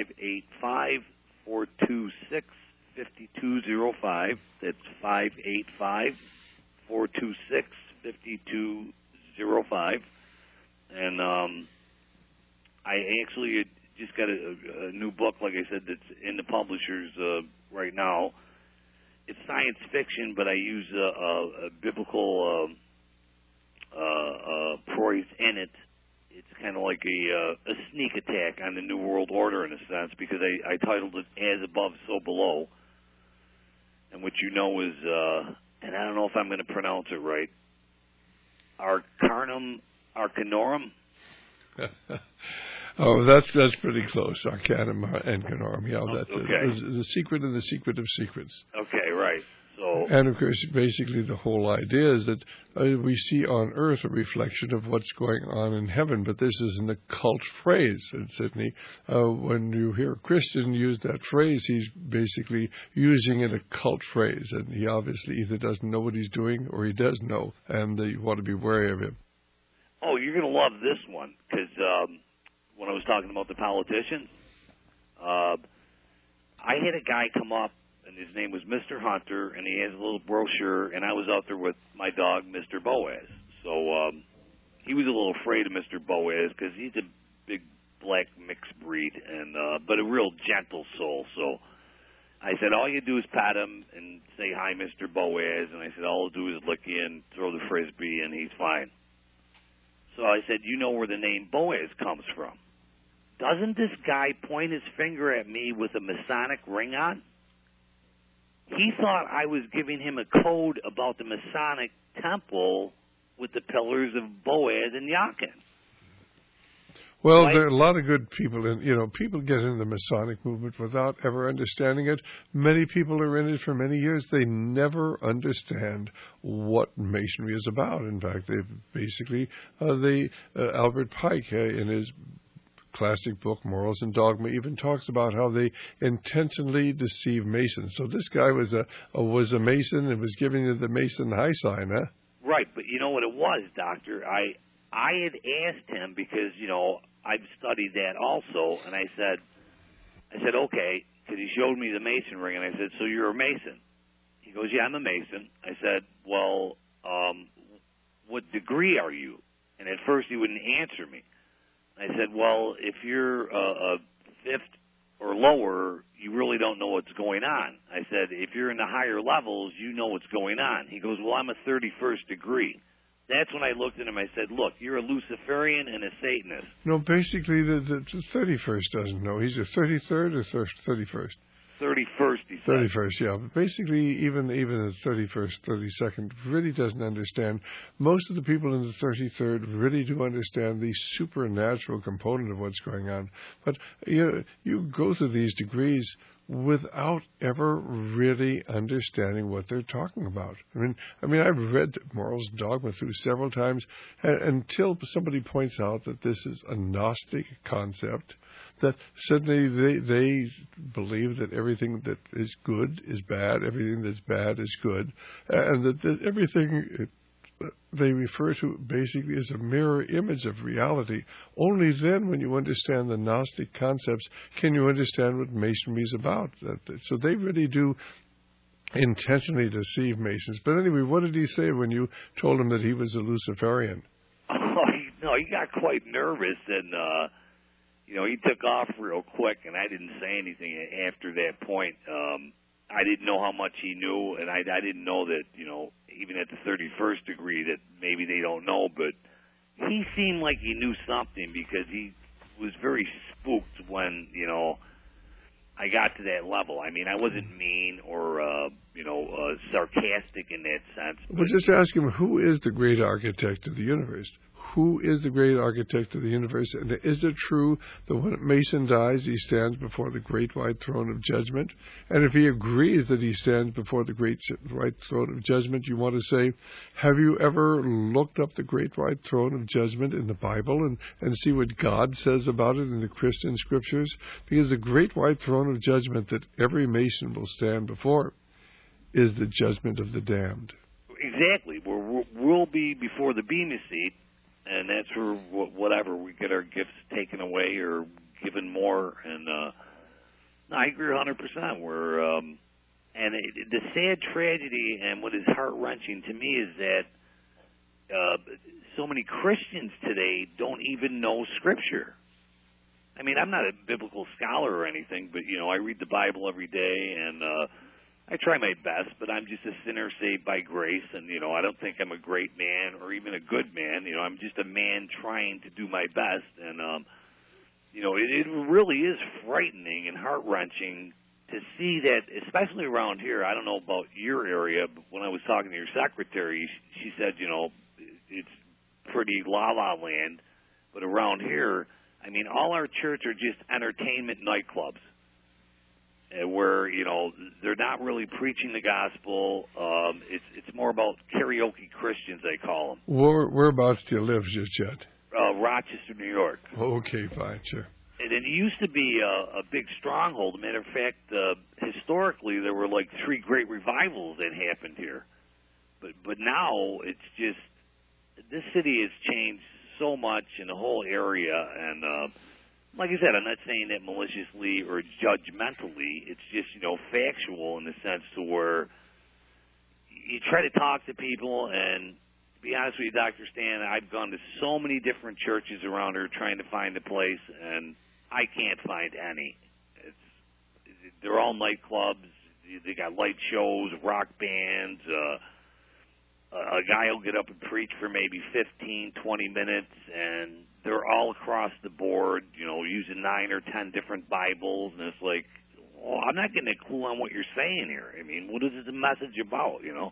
585-426-5205. That's 585-426-5205. And I actually just got a new book, like I said, that's in the publishers right now. It's science fiction, but I use a biblical prose in it. It's kind of like a sneak attack on the New World Order in a sense, because I titled it As Above, So Below. And what you know is, and I don't know if I'm going to pronounce it right, Arcanum Arcanorum. Oh, that's pretty close. Arcanum Arcanorum. Yeah, okay. The secret and the secret of secrets. Okay, right. So, and of course, basically, the whole idea is that we see on Earth a reflection of what's going on in heaven. But this is an occult phrase. And Sydney, when you hear a Christian use that phrase, he's basically using an occult phrase, and he obviously either doesn't know what he's doing or he does know, and you want to be wary of him. Oh, you're going to love this one, because when I was talking about the politicians, I had a guy come up, and his name was Mr. Hunter, and he has a little brochure, and I was out there with my dog, Mr. Boaz. So he was a little afraid of Mr. Boaz, because he's a big black mixed breed, and but a real gentle soul. So I said, all you do is pat him and say, hi, Mr. Boaz, and I said, all he'll do is lick you and throw the Frisbee, and he's fine. So I said, you know where the name Boaz comes from. Doesn't this guy point his finger at me with a Masonic ring on? He thought I was giving him a code about the Masonic temple with the pillars of Boaz and Yakin. Well, there are a lot of good people, people get into the Masonic movement without ever understanding it. Many people are in it for many years. They never understand what Masonry is about. In fact, Albert Pike, in his classic book, Morals and Dogma, even talks about how they intentionally deceive Masons. So this guy was a Mason and was giving you the Mason high sign, huh? Right, but you know what it was, Doctor? I had asked him because, I've studied that also, and I said, okay, because he showed me the Mason ring, and I said, so you're a Mason? He goes, yeah, I'm a Mason. I said, well, what degree are you? And at first he wouldn't answer me. I said, well, if you're a fifth or lower, you really don't know what's going on. I said, if you're in the higher levels, you know what's going on. He goes, well, I'm a 31st degree. That's when I looked at him. I said, look, you're a Luciferian and a Satanist. No, basically the 31st doesn't know. He's a 33rd or 31st? 31st, he said. 31st, yeah. But basically, even the 31st, 32nd really doesn't understand. Most of the people in the 33rd really do understand the supernatural component of what's going on. But you go through these degrees without ever really understanding what they're talking about. I mean, I've read Morals and Dogma through several times until somebody points out that this is a Gnostic concept, that suddenly they believe that everything that is good is bad, everything that's bad is good, and that everything they refer to basically as a mirror image of reality. Only then, when you understand the Gnostic concepts, can you understand what Masonry is about. So they really do intentionally deceive Masons. But anyway, what did he say when you told him that he was a Luciferian? He got quite nervous, and he took off real quick, and I didn't say anything after that point. I didn't know how much he knew, and I didn't know that, even at the 31st degree, that maybe they don't know, but he seemed like he knew something because he was very spooked when, I got to that level. I mean, I wasn't mean or, sarcastic in that sense. Well, just ask him, who is the great architect of the universe? Who is the great architect of the universe? And is it true that when a Mason dies, he stands before the great white throne of judgment? And if he agrees that he stands before the great white throne of judgment, you want to say, have you ever looked up the great white throne of judgment in the Bible and see what God says about it in the Christian scriptures? Because the great white throne of judgment that every Mason will stand before is the judgment of the damned. Exactly. We'll be before the Bema seat. And that's where whatever we get our gifts taken away or given more. And I agree 100%. The sad tragedy and what is heart-wrenching to me is that so many Christians today don't even know Scripture. I mean, I'm not a biblical scholar or anything, but I read the Bible every day, and I try my best, but I'm just a sinner saved by grace, and, I don't think I'm a great man or even a good man. I'm just a man trying to do my best, and, it really is frightening and heart-wrenching to see that, especially around here. I don't know about your area, but when I was talking to your secretary, she said, it's pretty la-la land, but around here, I mean, all our church are just entertainment nightclubs. Where they're not really preaching the gospel. It's more about karaoke Christians, they call them. Whereabouts do you live, Chet? Rochester, New York. Okay, fine, sure. And it used to be a big stronghold. Matter of fact, historically there were like 3 great revivals that happened here. But now it's just this city has changed so much in the whole area, and like I said, I'm not saying that maliciously or judgmentally. It's just, factual in the sense to where you try to talk to people, and to be honest with you, Dr. Stan, I've gone to so many different churches around here trying to find a place, and I can't find any. They're all nightclubs. They got light shows, rock bands. A guy will get up and preach for maybe 15, 20 minutes, and they're all across the board, using 9 or 10 different Bibles, and it's like, I'm not getting a clue on what you're saying here. I mean, what is the message about, You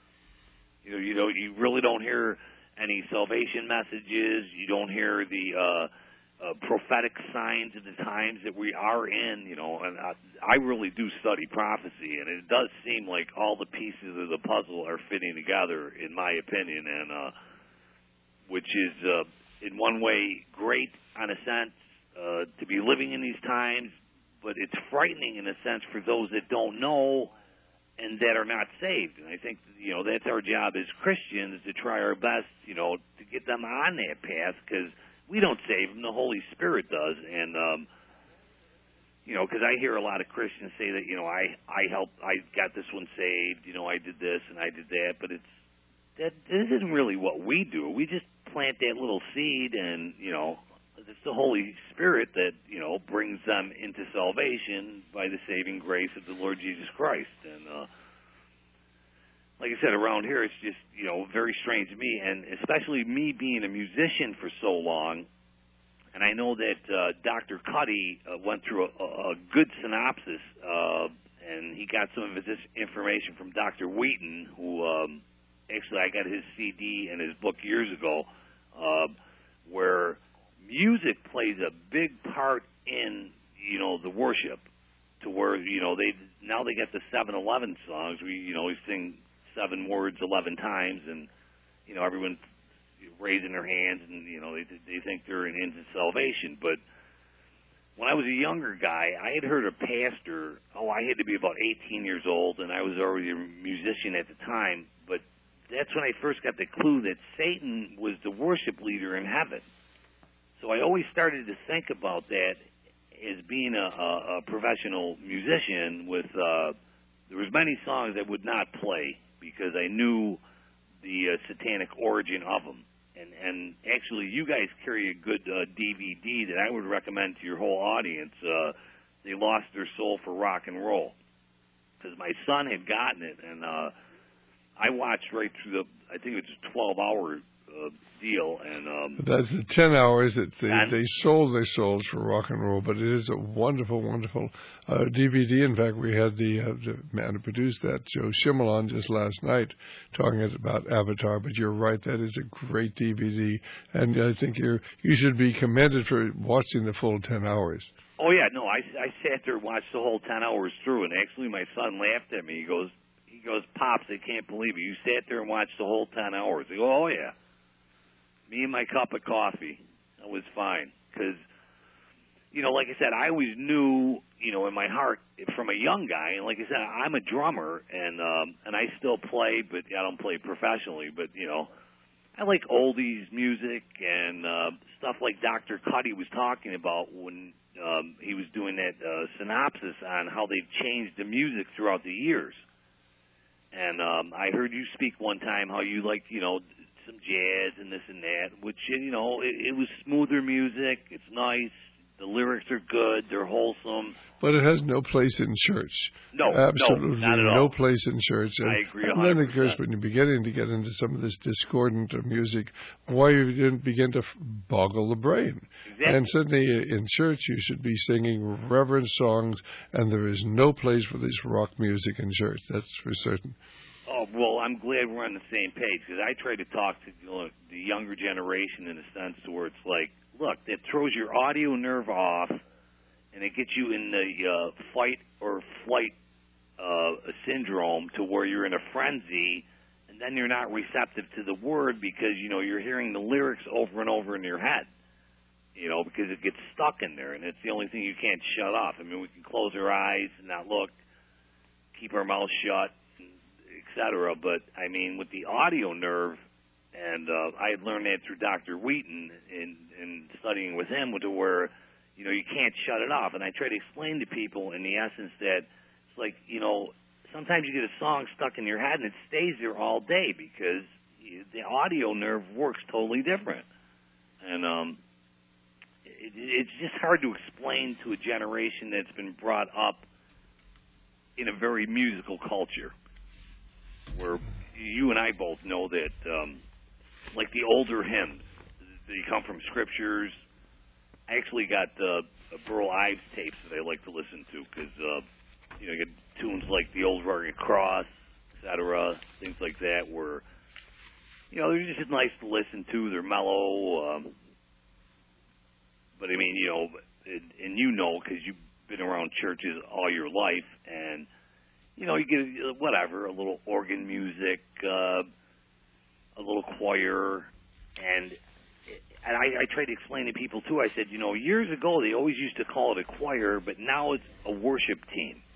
really don't hear any salvation messages. You don't hear the prophetic signs of the times that we are in, and I really do study prophecy, and it does seem like all the pieces of the puzzle are fitting together, in my opinion, and which is in one way great on a sense to be living in these times, but it's frightening in a sense for those that don't know and that are not saved. And I think, that's our job as Christians, to try our best, to get them on that path, because we don't save them, the Holy Spirit does. And because I hear a lot of Christians say that, I got this one saved, I did this and I did that, but that isn't really what we do. We just plant that little seed, and it's the Holy Spirit that brings them into salvation by the saving grace of the Lord Jesus Christ. And like I said, around here it's just very strange to me, and especially me being a musician for so long. And I know that Dr. Cuddy went through a good synopsis, and he got some of his information from Dr. Wheaton, who actually I got his CD and his book years ago, where music plays a big part in the worship, to where they get the 7-11 songs. We sing 7 words 11 times, and everyone raising their hands, and they think they're into salvation. But when I was a younger guy, I had heard a pastor. I had to be about 18 years old, and I was already a musician at the time. But that's when I first got the clue that Satan was the worship leader in heaven. So I always started to think about that as being a professional musician. There was many songs I would not play because I knew the satanic origin of them. And actually, you guys carry a good DVD that I would recommend to your whole audience. They Lost Their Soul for Rock and Roll, because my son had gotten it, and I watched right through I think it was a 12-hour deal. And that's the 10 hours that they sold their souls for rock and roll, but it is a wonderful, wonderful DVD. In fact, we had the man who produced that, Joe Shimelon, just last night talking about Avatar. But you're right, that is a great DVD, and I think you should be commended for watching the full 10 hours. Oh yeah, no, I sat there and watched the whole 10 hours through, and actually my son laughed at me. He goes, "Pops, I can't believe it. You sat there and watched the whole 10 hours." I go, "Oh yeah." Me and my cup of coffee, that was fine. Because, like I said, I always knew, in my heart, from a young guy, and like I said, I'm a drummer, and I still play, but I don't play professionally. But, I like oldies music and stuff like Dr. Cuddy was talking about when he was doing that synopsis on how they've changed the music throughout the years. And I heard you speak one time how you like, some jazz and this and that, which, it was smoother music. It's nice. The lyrics are good. They're wholesome. But it has no place in church. No, absolutely not at all. No place in church. And, I agree 100%. And then, of course, when you're beginning to get into some of this discordant music, why you didn't begin to boggle the brain. Exactly. And suddenly in church you should be singing reverent songs, and there is no place for this rock music in church. That's for certain. Oh, well, I'm glad we're on the same page, because I try to talk to the younger generation in a sense to where it's like, look, that throws your audio nerve off, and it gets you in the fight or flight syndrome to where you're in a frenzy, and then you're not receptive to the word because, you're hearing the lyrics over and over in your head, because it gets stuck in there, and it's the only thing you can't shut off. I mean, we can close our eyes and not look, keep our mouth shut, etc. But, I mean, with the audio nerve, and I had learned that through Dr. Wheaton in studying with him, to where, you can't shut it off. And I try to explain to people in the essence that it's like, sometimes you get a song stuck in your head and it stays there all day because the audio nerve works totally different. And it's just hard to explain to a generation that's been brought up in a very musical culture, where you and I both know that, like the older hymns, they come from scriptures. I actually got Burl Ives tapes that I like to listen to because, you get tunes like The Old Rugged Cross, etc., things like that, where, they're just nice to listen to. They're mellow. But, I mean, and because you've been around churches all your life, and you get whatever, a little organ music, a little choir, and I try to explain to people too. I said, years ago they always used to call it a choir, but now it's a worship team.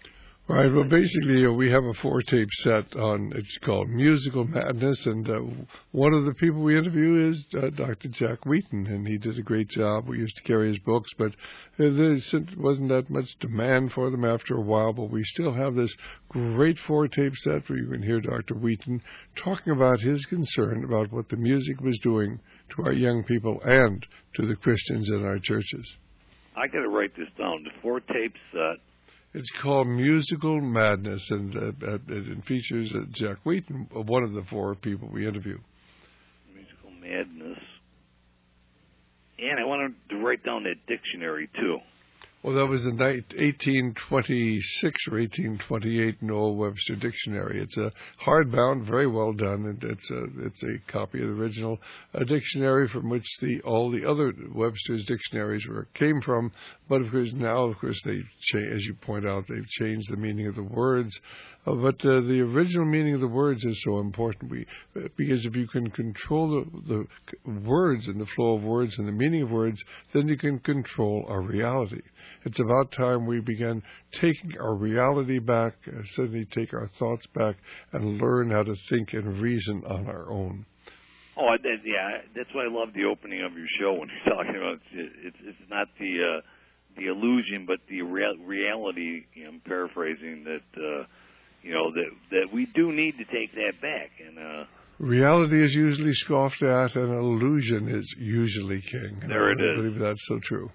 Right. Well, basically, we have a 4-tape set on, it's called Musical Madness, and one of the people we interview is Dr. Jack Wheaton, and he did a great job. We used to carry his books, but there wasn't that much demand for them after a while, but we still have this great 4-tape set where you can hear Dr. Wheaton talking about his concern about what the music was doing to our young people and to the Christians in our churches. I got to write this down. The 4-tape set. It's called Musical Madness, and it features Jack Wheaton, one of the 4 people we interview. Musical Madness. And I wanted to write down that dictionary, too. Well, that was the 1826 or 1828 Noel Webster Dictionary. It's a hardbound, very well done, and it's a copy of the original dictionary from which all the other Webster's dictionaries came from. But of course now, they as you point out, they've changed the meaning of the words. But the original meaning of the words is so important, because if you can control the words and the flow of words and the meaning of words, then you can control our reality. It's about time we began taking our reality back, suddenly take our thoughts back, and learn how to think and reason on our own. Oh, yeah, that's why I love the opening of your show when you're talking about it's not the illusion, but the reality. I'm paraphrasing that. That we do need to take that back. And reality is usually scoffed at, and illusion is usually king. There it is. I believe that's so true.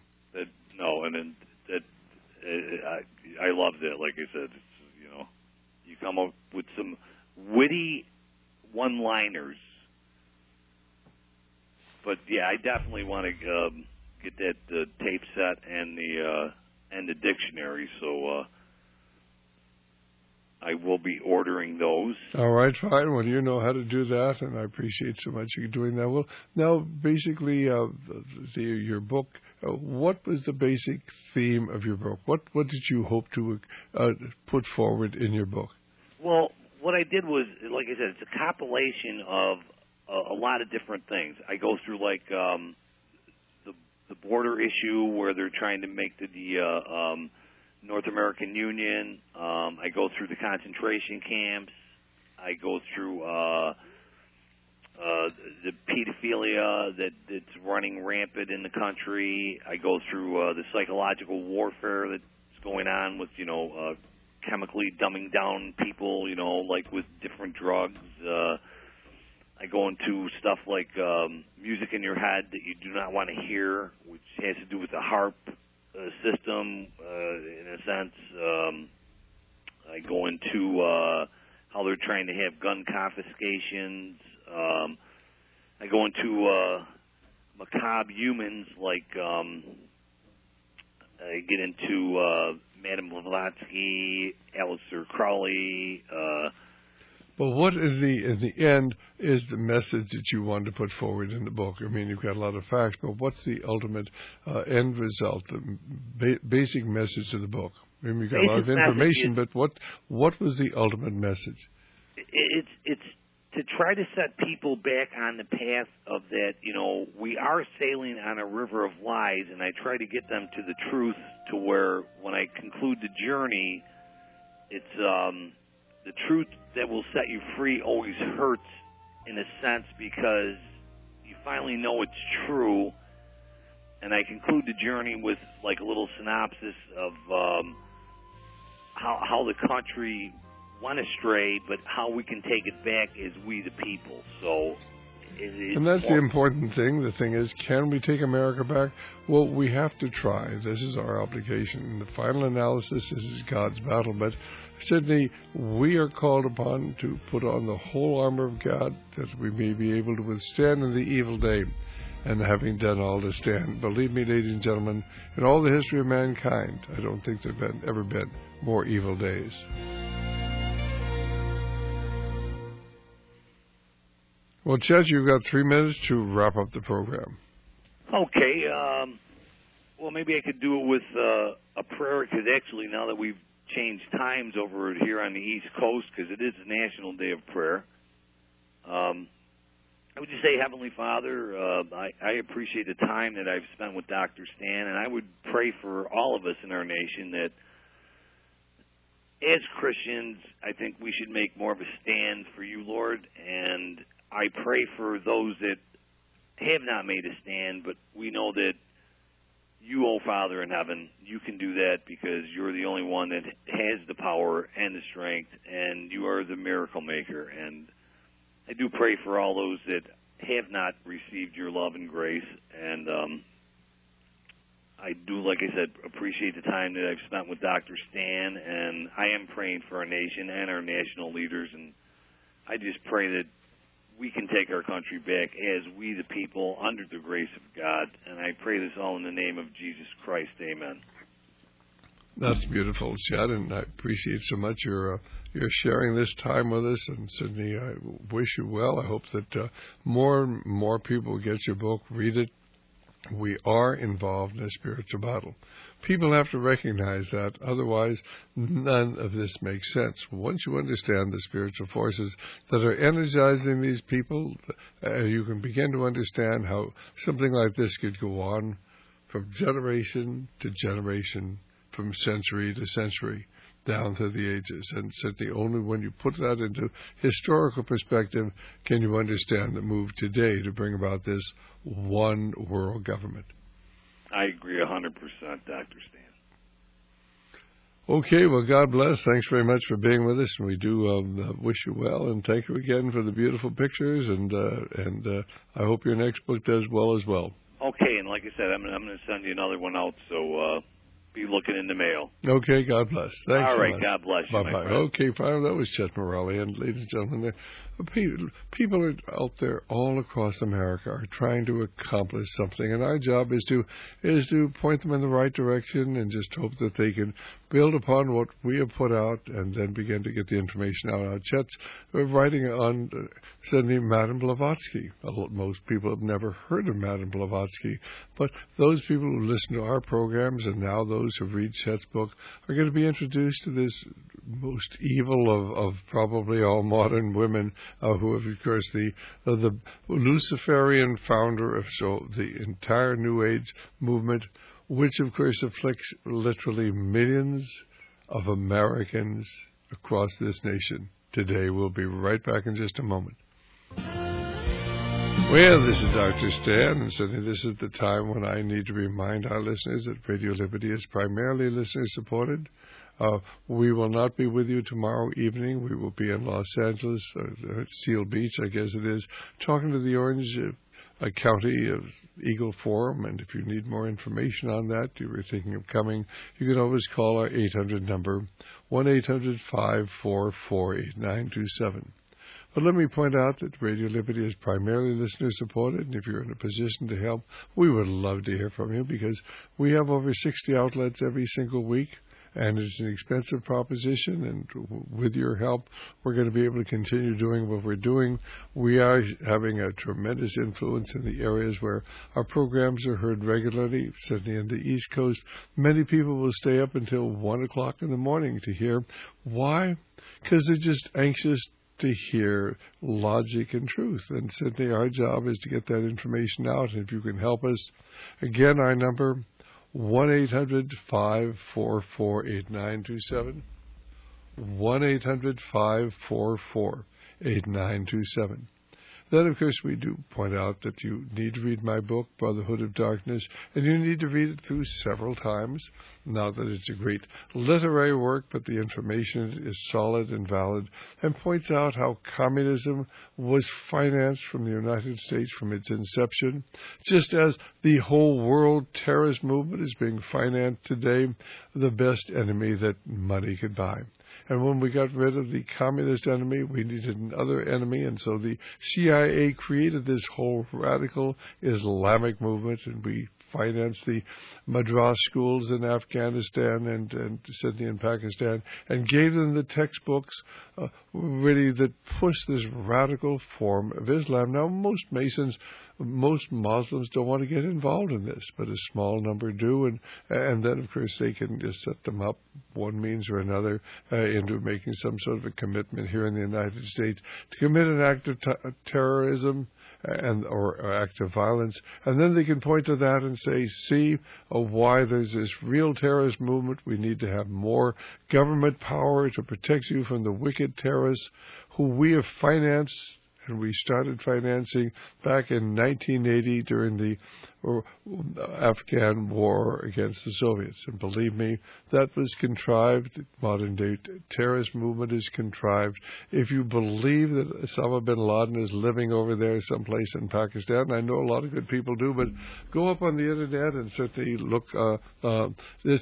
I love that. Like I said, you come up with some witty one-liners. But yeah, I definitely want to get that tape set and the dictionary. So. I will be ordering those. All right, fine. Well, you know how to do that, and I appreciate so much you doing that. Well, now, basically, your book, what was the basic theme of your book? What did you hope to put forward in your book? Well, what I did was, like I said, it's a compilation of a lot of different things. I go through, like, the border issue where they're trying to make the North American Union. I go through the concentration camps. I go through the pedophilia that's running rampant in the country. I go through the psychological warfare that's going on with, chemically dumbing down people, like with different drugs. I go into stuff like music in your head that you do not want to hear, which has to do with the HAARP system, in a sense. I go into how they're trying to have gun confiscations. I go into macabre humans, like I get into Madame Blavatsky, Aleister Crowley. Well, what in the end is the message that you want to put forward in the book? I mean, you've got a lot of facts, but what's the ultimate end result, the basic message of the book? I mean, you've got a lot of information, but what was the ultimate message? It's to try to set people back on the path of that, we are sailing on a river of lies, and I try to get them to the truth, to where when I conclude the journey, it's the truth that will set you free always hurts, in a sense, because you finally know it's true. And I conclude the journey with like a little synopsis of how the country went astray, but how we can take it back as we the people. So, and that's the important thing. The thing is, can we take America back? Well, we have to try. This is our obligation. In the final analysis, this is God's battle. But Sidney, we are called upon to put on the whole armor of God, that we may be able to withstand in the evil day. And having done all to stand, believe me, ladies and gentlemen, in all the history of mankind, I don't think there have ever been more evil days. Well, Chet, you've got 3 minutes to wrap up the program. Okay. Well, maybe I could do it with a prayer, because actually now that we've changed times over here on the East Coast, because it is the National Day of Prayer, I would just say, Heavenly Father, I appreciate the time that I've spent with Dr. Stan, and I would pray for all of us in our nation that as Christians, I think we should make more of a stand for you, Lord, and I pray for those that have not made a stand, but we know that you, oh Father in heaven, you can do that because you're the only one that has the power and the strength, and you are the miracle maker. And I do pray for all those that have not received your love and grace, and I do, like I said, appreciate the time that I've spent with Dr. Stan, and I am praying for our nation and our national leaders, and I just pray that we can take our country back as we, the people, under the grace of God. And I pray this all in the name of Jesus Christ. Amen. That's beautiful, Chet, and I appreciate so much your sharing this time with us. And Sidney, I wish you well. I hope that more and more people get your book, read it. We are involved in a spiritual battle. People have to recognize that, otherwise none of this makes sense. Once you understand the spiritual forces that are energizing these people, you can begin to understand how something like this could go on from generation to generation, from century to century, down through the ages. And certainly only when you put that into historical perspective can you understand the move today to bring about this one world government. I agree 100%, Dr. Stan. Okay, well, God bless. Thanks very much for being with us, and we do wish you well, and thank you again for the beautiful pictures, and I hope your next book does well as well. Okay, and like I said, I'm going to send you another one out, so be looking in the mail. Okay, God bless. Thanks. All right, so much. God bless you, Bye-bye. Okay, fine. That was Chet Morelli, and ladies and gentlemen, people are out there all across America are trying to accomplish something, and our job is to point them in the right direction and just hope that they can build upon what we have put out and then begin to get the information out. Chet's writing on sending Madame Blavatsky. Most people have never heard of Madame Blavatsky, but those people who listen to our programs and now those who read Chet's book are going to be introduced to this most evil of probably all modern women, who have, of course, the Luciferian founder of the entire New Age movement, which, of course, afflicts literally millions of Americans across this nation today. We'll be right back in just a moment. Well, this is Dr. Stan, and certainly this is the time when I need to remind our listeners that Radio Liberty is primarily listener-supported. We will not be with you tomorrow evening. We will be in Los Angeles, at Seal Beach, I guess it is, talking to the Orange County Eagle Forum, and if you need more information on that, you were thinking of coming, you can always call our 800 number, 1-800-544-8927. But let me point out that Radio Liberty is primarily listener-supported, and if you're in a position to help, we would love to hear from you, because we have over 60 outlets every single week, and it's an expensive proposition, and with your help, we're going to be able to continue doing what we're doing. We are having a tremendous influence in the areas where our programs are heard regularly, certainly in the East Coast. Many people will stay up until 1 o'clock in the morning to hear. Why? Because they're just anxious to hear logic and truth. And certainly our job is to get that information out. And if you can help us, again, our number, 1-800-544-8927, 1-800-544-8927. Then, of course, we do point out that you need to read my book, Brotherhood of Darkness, and you need to read it through several times. Not that it's a great literary work, but the information is solid and valid and points out how communism was financed from the United States from its inception, just as the whole world terrorist movement is being financed today, the best enemy that money could buy. And when we got rid of the communist enemy, we needed another enemy. And so the CIA created this whole radical Islamic movement, and we financed the Madras schools in Afghanistan and Sydney and Pakistan, and gave them the textbooks really that pushed this radical form of Islam. Now, most Masons, most Muslims don't want to get involved in this, but a small number do, and then, of course, they can just set them up, one means or another, into making some sort of a commitment here in the United States to commit an act of terrorism and or act of violence, and then they can point to that and say, see why there's this real terrorist movement. We need to have more government power to protect you from the wicked terrorists who we have financed, and we started financing back in 1980 during the Afghan war against the Soviets. And believe me, that was contrived. The modern-day terrorist movement is contrived. If you believe that Osama bin Laden is living over there someplace in Pakistan, and I know a lot of good people do, but go up on the Internet and certainly look, go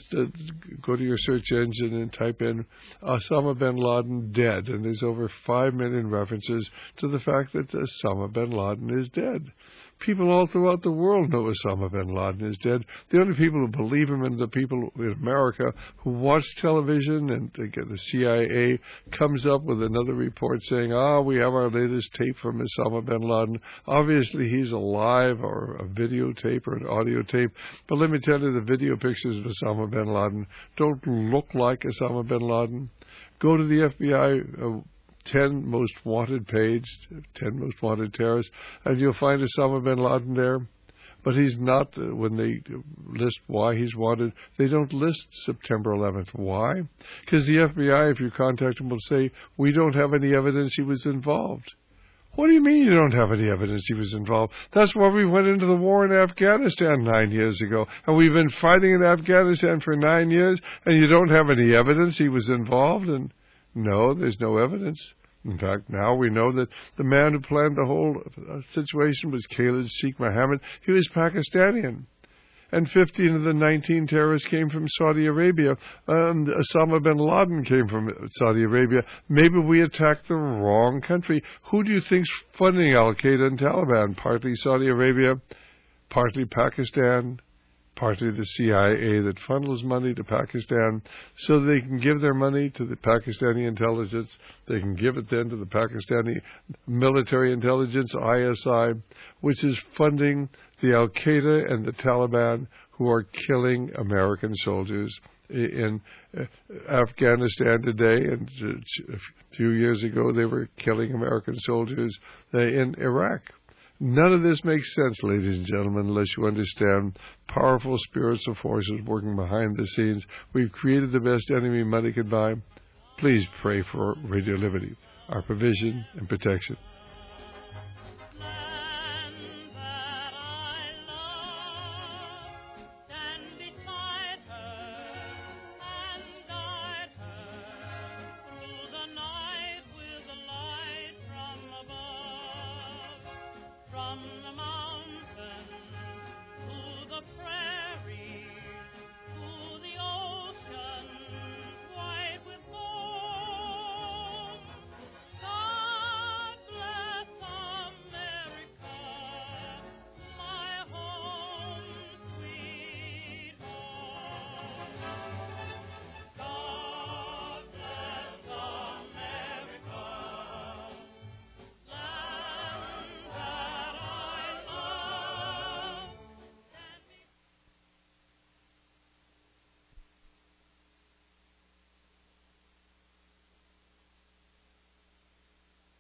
to your search engine and type in Osama bin Laden dead, and there's over 5 million references to the fact that Osama bin Laden is dead. People all throughout the world know Osama bin Laden is dead. The only people who believe him are the people in America who watch television, and the CIA comes up with another report saying, we have our latest tape from Osama bin Laden. Obviously, he's alive, or a videotape or an audio tape. But let me tell you, the video pictures of Osama bin Laden don't look like Osama bin Laden. Go to the FBI 10 most wanted page, 10 most wanted terrorists, and you'll find Osama bin Laden there. But he's not, when they list why he's wanted, they don't list September 11th. Why? Because the FBI, if you contact them, will say, we don't have any evidence he was involved. What do you mean you don't have any evidence he was involved? That's why we went into the war in Afghanistan 9 years ago. And we've been fighting in Afghanistan for 9 years, and you don't have any evidence he was involved? And no, there's no evidence. In fact, now we know that the man who planned the whole situation was Khalid Sheikh Mohammed. He was Pakistani. And 15 of the 19 terrorists came from Saudi Arabia. Osama bin Laden came from Saudi Arabia. Maybe we attacked the wrong country. Who do you think's funding Al-Qaeda and Taliban? Partly Saudi Arabia, partly Pakistan, partly the CIA that funnels money to Pakistan so they can give their money to the Pakistani intelligence. They can give it then to the Pakistani military intelligence, ISI, which is funding the Al-Qaeda and the Taliban who are killing American soldiers in Afghanistan today. And a few years ago, they were killing American soldiers in Iraq. None of this makes sense, ladies and gentlemen, unless you understand powerful spiritual forces working behind the scenes. We've created the best enemy money could buy. Please pray for Radio Liberty, our provision and protection.